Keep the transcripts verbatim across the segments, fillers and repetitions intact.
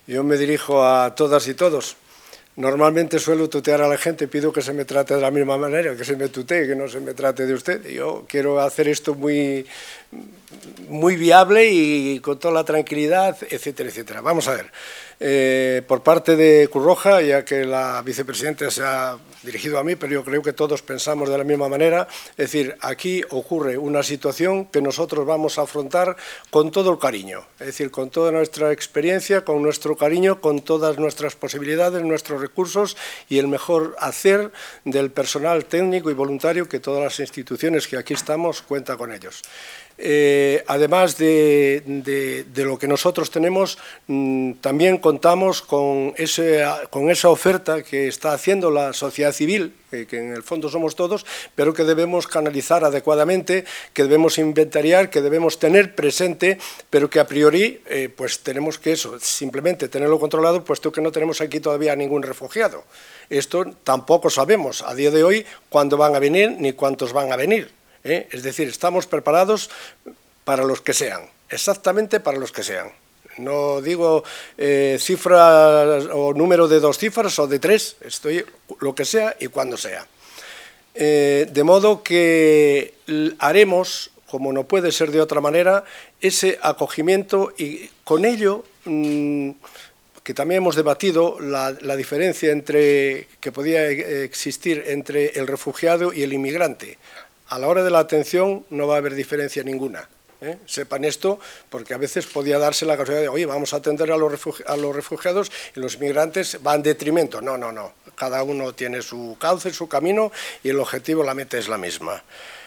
Yo me dirijo a todas y todos. Normalmente suelo tutear a la gente, pido que se me trate de la misma manera, que se me tutee, que no se me trate de usted. Yo quiero hacer esto muy, muy viable y con toda la tranquilidad, etcétera, etcétera. Vamos a ver, eh, por parte de Cruz Roja, ya que la vicepresidenta se ha dirigido a mí, pero yo creo que todos pensamos de la misma manera, es decir, aquí ocurre una situación que nosotros vamos a afrontar con todo el cariño, es decir, con toda nuestra experiencia, con nuestro cariño, con todas nuestras posibilidades, nuestros recursos y el mejor hacer del personal técnico y voluntario que todas las instituciones que aquí estamos cuentan con ellos. Eh, además de, de, de lo que nosotros tenemos, mmm, también contamos con, ese, con esa oferta que está haciendo la sociedad civil, eh, que en el fondo somos todos, pero que debemos canalizar adecuadamente, que debemos inventariar, que debemos tener presente, pero que a priori eh, pues tenemos que eso, simplemente tenerlo controlado, puesto que no tenemos aquí todavía ningún refugiado. Esto tampoco sabemos a día de hoy cuándo van a venir ni cuántos van a venir. ¿Eh? Es decir, estamos preparados para los que sean, exactamente para los que sean. No digo eh, cifras o número de dos cifras o de tres, estoy lo que sea y cuando sea. Eh, de modo que haremos, como no puede ser de otra manera, ese acogimiento y con ello... Mmm, que también hemos debatido la, la diferencia entre, que podía existir entre el refugiado y el inmigrante. A la hora de la atención no va a haber diferencia ninguna. ¿eh? Sepan esto, porque a veces podía darse la casualidad de, oye, vamos a atender a los, refugi a los refugiados y los inmigrantes van en detrimento. No, no, no. Cada uno tiene su cauce, su camino y el objetivo, la meta es la misma.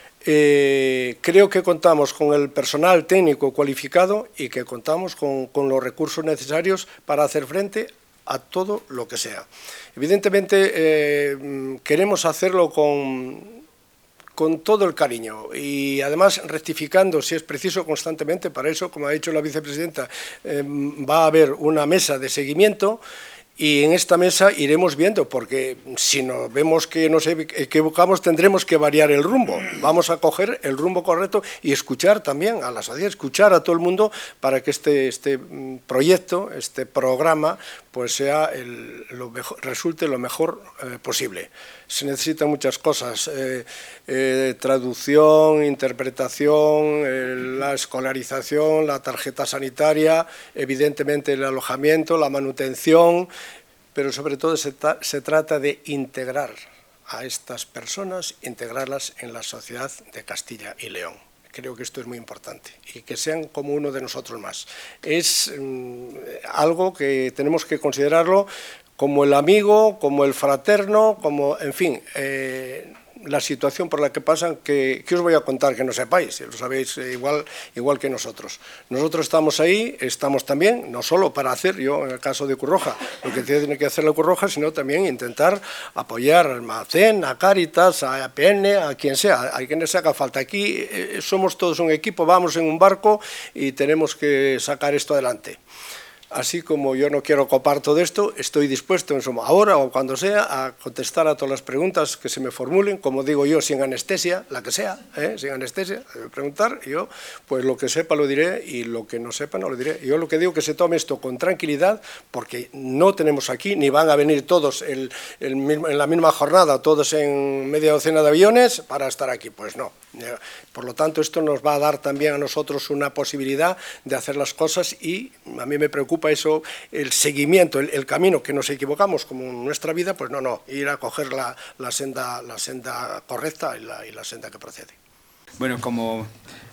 Eh, creo que contamos con el personal técnico cualificado y que contamos con, con los recursos necesarios para hacer frente a todo lo que sea. Evidentemente, eh, queremos hacerlo con... con todo el cariño y además rectificando si es preciso constantemente. Para eso, como ha dicho la vicepresidenta, eh, va a haber una mesa de seguimiento y en esta mesa iremos viendo, porque si no vemos que nos equivocamos tendremos que variar el rumbo. Vamos a coger el rumbo correcto y escuchar también a la sociedad, escuchar a todo el mundo para que este, este proyecto, este programa, pues sea el, lo mejor, resulte lo mejor eh, posible. Se necesitan muchas cosas, eh, eh, traducción, interpretación, eh, la escolarización, la tarjeta sanitaria, evidentemente el alojamiento, la manutención, pero sobre todo se, se trata de integrar a estas personas, integrarlas en la sociedad de Castilla y León. Creo que esto es muy importante y que sean como uno de nosotros más. Es mmm, algo que tenemos que considerarlo como el amigo, como el fraterno, como, en fin, eh, la situación por la que pasan, que, que os voy a contar que no sepáis, lo sabéis igual, igual que nosotros. Nosotros estamos ahí, estamos también, no solo para hacer, yo en el caso de Cruz Roja, lo que tiene que hacer la Cruz Roja, sino también intentar apoyar al Almacén, a Cáritas, a A P N, a quien sea, a quien les haga falta. Aquí eh, somos todos un equipo, vamos en un barco y tenemos que sacar esto adelante. Así como yo no quiero copar todo esto, estoy dispuesto en su, ahora o cuando sea a contestar a todas las preguntas que se me formulen, como digo yo, sin anestesia, la que sea, ¿eh? sin anestesia, preguntar, y yo pues lo que sepa lo diré y lo que no sepa no lo diré. Yo lo que digo es que se tome esto con tranquilidad, porque no tenemos aquí, ni van a venir todos el, el mismo, en la misma jornada, todos en media docena de aviones para estar aquí, pues no. Por lo tanto, esto nos va a dar también a nosotros una posibilidad de hacer las cosas y a mí me preocupa eso, el seguimiento, el, el camino, que nos equivocamos como en nuestra vida, pues no, no, ir a coger la, la, senda, la senda correcta y la, y la senda que procede. Bueno, como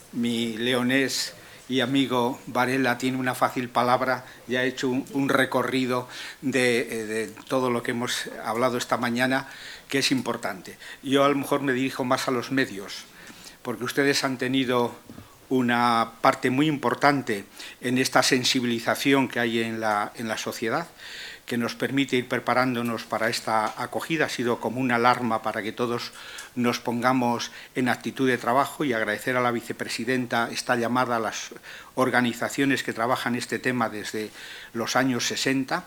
mi leonés y amigo Varela tiene una fácil palabra, ya ha hecho un, un recorrido de, de todo lo que hemos hablado esta mañana, que es importante. Yo a lo mejor me dirijo más a los medios, porque ustedes han tenido una parte muy importante en esta sensibilización que hay en la, en la sociedad, que nos permite ir preparándonos para esta acogida. Ha sido como una alarma para que todos nos pongamos en actitud de trabajo, y agradecer a la vicepresidenta esta llamada a las organizaciones que trabajan este tema desde los años sesenta,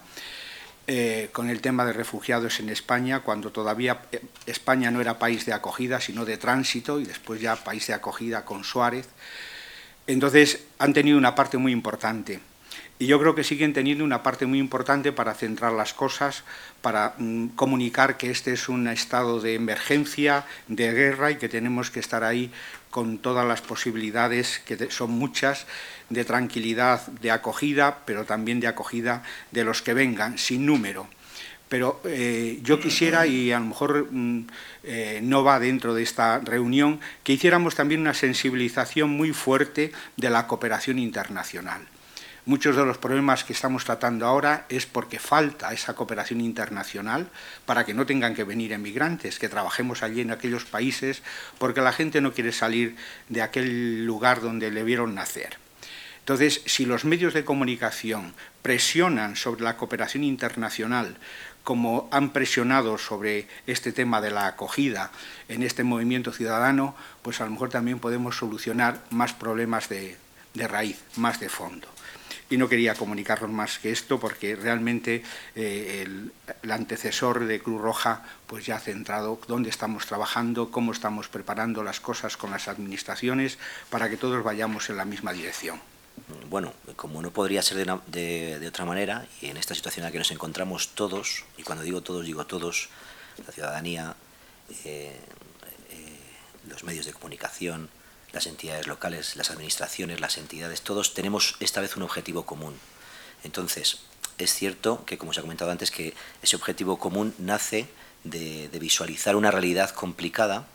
Eh, con el tema de refugiados en España, cuando todavía España no era país de acogida, sino de tránsito, y después ya país de acogida con Suárez. Entonces, han tenido una parte muy importante. Y yo creo que siguen teniendo una parte muy importante para centrar las cosas, para mm, comunicar que este es un estado de emergencia, de guerra, y que tenemos que estar ahí con todas las posibilidades, que son muchas, de tranquilidad, de acogida, pero también de acogida de los que vengan, sin número. Pero eh, yo quisiera, y a lo mejor mm, eh, no va dentro de esta reunión, que hiciéramos también una sensibilización muy fuerte de la cooperación internacional. Muchos de los problemas que estamos tratando ahora es porque falta esa cooperación internacional para que no tengan que venir emigrantes, que trabajemos allí en aquellos países, porque la gente no quiere salir de aquel lugar donde le vieron nacer. Entonces, si los medios de comunicación presionan sobre la cooperación internacional, como han presionado sobre este tema de la acogida en este movimiento ciudadano, pues a lo mejor también podemos solucionar más problemas de, de raíz, más de fondo. Y no quería comunicaros más que esto porque realmente eh, el, el antecesor de Cruz Roja pues ya ha centrado dónde estamos trabajando, cómo estamos preparando las cosas con las administraciones para que todos vayamos en la misma dirección. Bueno, como no podría ser de, una, de, de otra manera, y en esta situación en la que nos encontramos todos, y cuando digo todos, digo todos, la ciudadanía, eh, eh, los medios de comunicación, las entidades locales, las administraciones, las entidades, todos tenemos esta vez un objetivo común. Entonces, es cierto que, como se ha comentado antes, que ese objetivo común nace de, de visualizar una realidad complicada,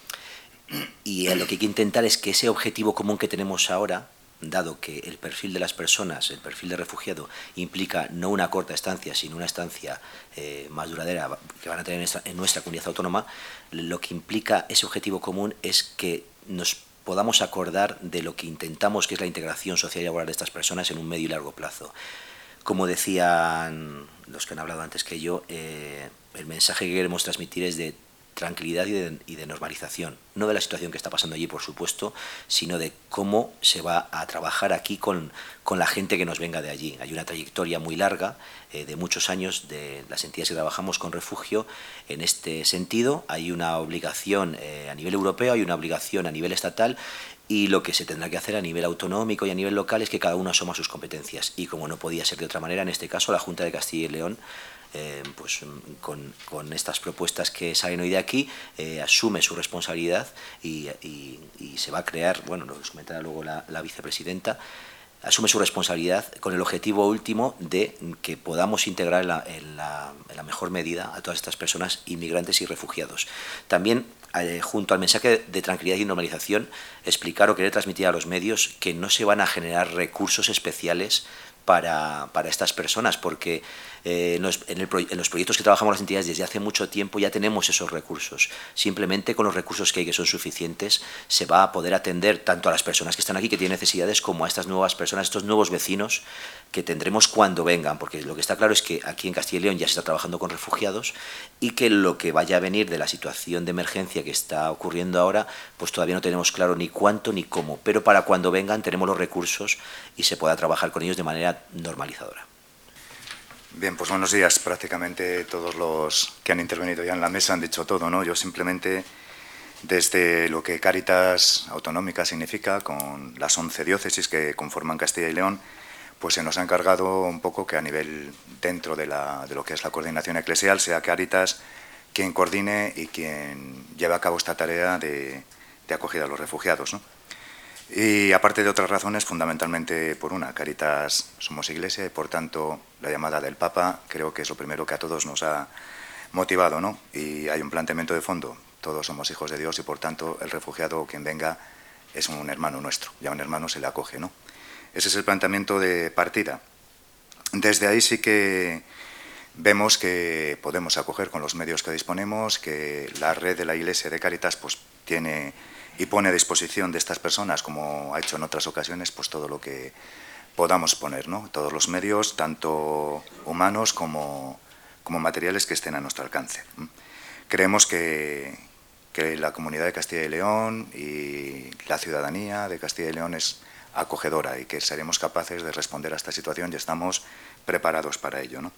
y lo que hay que intentar es que ese objetivo común que tenemos ahora, dado que el perfil de las personas, el perfil de refugiado, implica no una corta estancia, sino una estancia eh, más duradera que van a tener en nuestra, en nuestra comunidad autónoma, lo que implica ese objetivo común es que nos podamos acordar de lo que intentamos, que es la integración social y laboral de estas personas en un medio y largo plazo. Como decían los que han hablado antes que yo, eh, el mensaje que queremos transmitir es de tranquilidad y de, y de normalización, no de la situación que está pasando allí, por supuesto, sino de cómo se va a trabajar aquí con, con la gente que nos venga de allí. Hay una trayectoria muy larga, eh, de muchos años, de las entidades que trabajamos con refugio. En este sentido, hay una obligación eh, a nivel europeo, hay una obligación a nivel estatal, y lo que se tendrá que hacer a nivel autonómico y a nivel local es que cada uno asuma sus competencias. Y como no podía ser de otra manera, en este caso la Junta de Castilla y León, Eh, pues con, con estas propuestas que salen hoy de aquí, eh, asume su responsabilidad y, y, y se va a crear, bueno, lo comentará luego la, la vicepresidenta, asume su responsabilidad con el objetivo último de que podamos integrar en la, en la, en la mejor medida a todas estas personas inmigrantes y refugiados. También, eh, junto al mensaje de tranquilidad y normalización, explicar o querer transmitir a los medios que no se van a generar recursos especiales para, para estas personas, porque eh, en, los, en, el, en los proyectos que trabajamos las entidades desde hace mucho tiempo ya tenemos esos recursos. Simplemente con los recursos que hay, que son suficientes, se va a poder atender tanto a las personas que están aquí, que tienen necesidades, como a estas nuevas personas, estos nuevos vecinos que tendremos cuando vengan, porque lo que está claro es que aquí en Castilla y León ya se está trabajando con refugiados y que lo que vaya a venir de la situación de emergencia que está ocurriendo ahora, pues todavía no tenemos claro ni cuánto ni cómo, pero para cuando vengan tenemos los recursos y se pueda trabajar con ellos de manera normalizadora. Bien, pues buenos días. Prácticamente todos los que han intervenido ya en la mesa han dicho todo, ¿no? Yo simplemente, desde lo que Cáritas Autonómica significa, con las once diócesis que conforman Castilla y León, pues se nos ha encargado un poco que a nivel dentro de, la, de lo que es la coordinación eclesial sea Cáritas quien coordine y quien lleve a cabo esta tarea de, de acogida a los refugiados, ¿no? Y aparte de otras razones, fundamentalmente por una, Cáritas somos Iglesia y por tanto la llamada del Papa creo que es lo primero que a todos nos ha motivado, ¿no? Y hay un planteamiento de fondo, todos somos hijos de Dios y por tanto el refugiado o quien venga es un hermano nuestro, ya un hermano se le acoge, ¿no? Ese es el planteamiento de partida. Desde ahí sí que vemos que podemos acoger con los medios que disponemos, que la red de la Iglesia de Cáritas pues tiene y pone a disposición de estas personas, como ha hecho en otras ocasiones, pues todo lo que podamos poner, ¿no? Todos los medios, tanto humanos como, como materiales que estén a nuestro alcance. Creemos que, que la comunidad de Castilla y León y la ciudadanía de Castilla y León es acogedora y que seremos capaces de responder a esta situación y estamos preparados para ello, ¿no?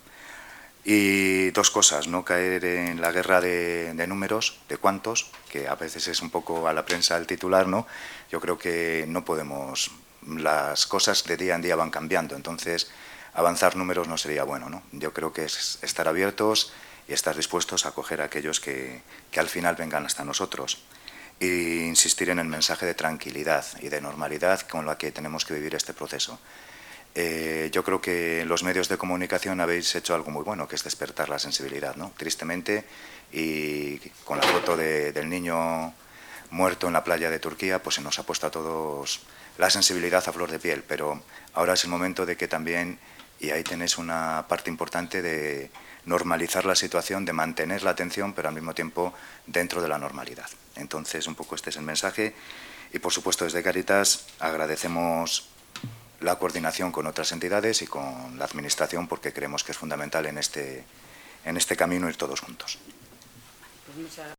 Y dos cosas, no caer en la guerra de, de números, de cuántos, que a veces es un poco a la prensa el titular, ¿no? Yo creo que no podemos las cosas de día en día van cambiando, entonces avanzar números no sería bueno, ¿no? Yo creo que es estar abiertos y estar dispuestos a acoger a aquellos que, que al final vengan hasta nosotros. E insistir en el mensaje de tranquilidad y de normalidad con la que tenemos que vivir este proceso. Eh, yo creo que en los medios de comunicación habéis hecho algo muy bueno, que es despertar la sensibilidad, ¿no? Tristemente, y con la foto de, del niño muerto en la playa de Turquía, pues se nos ha puesto a todos la sensibilidad a flor de piel, pero ahora es el momento de que también, y ahí tenéis una parte importante de normalizar la situación, de mantener la atención, pero al mismo tiempo dentro de la normalidad. Entonces, un poco este es el mensaje. Y, por supuesto, desde Cáritas agradecemos la coordinación con otras entidades y con la Administración, porque creemos que es fundamental en este, en este camino ir todos juntos.